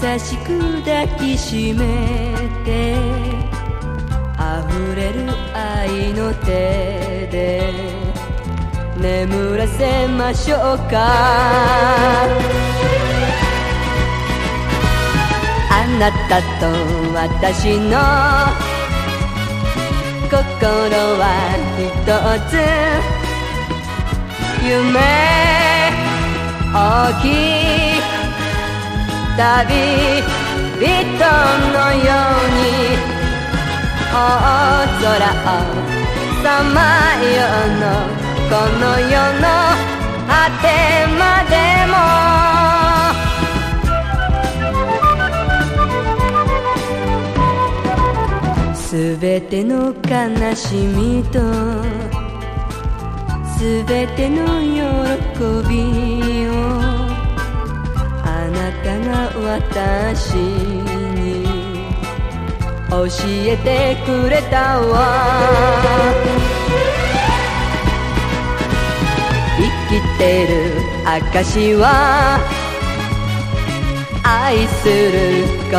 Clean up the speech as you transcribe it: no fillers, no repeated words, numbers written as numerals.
しく抱きしめて溢れる愛の手で眠らせましょうか。あなたと私の心は一つ、夢大きい旅人のように大空をさまようのこの世の果てまでも、すべての悲しみとすべての喜びをあなたが私に教えてくれたわ。生きてる証は愛する